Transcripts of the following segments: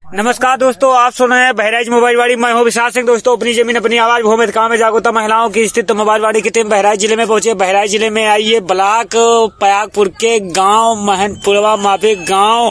नमस्कार दोस्तों, आप सुन रहे हैं बहराइच मोबाइल वाड़ी। मैं हूं विशाल सिंह। दोस्तों, अपनी जमीन अपनी आवाज भूमि काम में जागरूकता महिलाओं की स्थित मोबाइल वाड़ी की टीम बहराइच जिले में पहुंचे। बहराइच जिले में आई है ब्लॉक पयागपुर के गांव महनपुरवा माफिक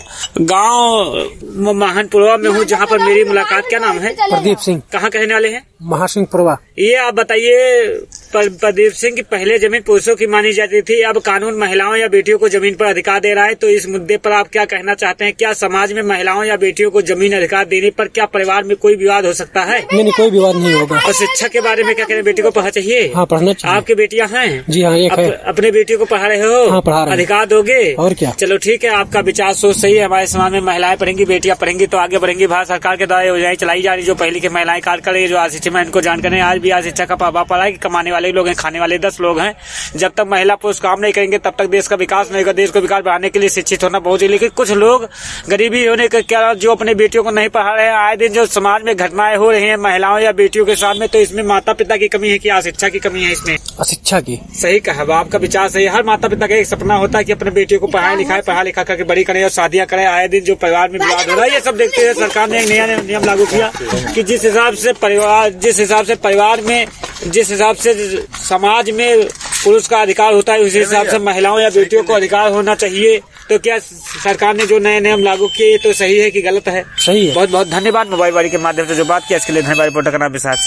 गांव महनपुरवा में हूं, जहां पर मेरी मुलाकात। क्या नाम है? प्रदीप सिंह। कहाँ कहने वाले हैं? महासिंहपुरवा। ये आप बताइए, प्रदीप सिंह की पहले जमीन पुरुषों की मानी जाती थी, अब कानून महिलाओं या बेटियों को जमीन पर अधिकार दे रहा है, तो इस मुद्दे पर आप क्या कहना चाहते हैं? क्या समाज में महिलाओं या बेटियों को जमीन अधिकार देने पर क्या परिवार में कोई विवाद हो सकता है? नहीं, कोई विवाद नहीं होगा। और शिक्षा के बारे में क्या कहें? बेटी को पढ़ना चाहिए? हाँ, पढ़ना चाहिए। आपकी बेटियां हैं? जी हाँ, एक है। अपने बेटियों को पढ़ा रहे हो? हाँ, पढ़ा रहे हैं। अधिकार दोगे? और क्या। चलो ठीक है, आपका विचार सोच सही है। हमारे समाज में महिलाएं पढ़ेंगी, बेटियां पढ़ेंगी तो आगे बढ़ेंगी। भारत सरकार के द्वारा योजनाएं चलाई जा रही, जो पहले की महिलाएं कार्य कर रही है, जो अशिक्षित है इनको जानकारी है। आज भी आज शिक्षा का प्रभाव पड़ा है कि कमाने वाले लोग हैं, खाने वाले 10 लोग हैं। जब तक महिला पुरुष काम नहीं करेंगे तब तक देश का विकास नहीं होगा। देश को विकास बढ़ाने के लिए शिक्षित होना बहुत ही, लेकिन कुछ लोग गरीबी होने के क्या जो अपने बेटियों को नहीं पढ़ा रहे हैं। आए दिन जो समाज में घटनाएं हो रही हैं महिलाओं या बेटियों के साथ में, तो इसमें माता पिता की कमी है कि अशिक्षा की कमी है? इसमें अशिक्षा की। सही कहा, आपका विचार सही है। हर माता पिता का एक सपना होता है कि अपने बेटियों को पढ़ा लिखा करके बड़ी करें और शादियां करें। आए दिन जो परिवार में विवाद हो रहा है, ये सब देखते हुए सरकार ने एक नया नियम लागू किया कि जिस हिसाब से परिवार में, जिस हिसाब से समाज में पुरुष का अधिकार होता है, उसी हिसाब से महिलाओं या बेटियों को अधिकार होना चाहिए। तो क्या सरकार ने जो नए नियम लागू किए तो सही है कि गलत है? सही है। बहुत बहुत धन्यवाद मोबाइल वाड़ी के माध्यम से जो बात किया, इसके लिए धन्यवाद। रिपोर्टर का नाम विशाल।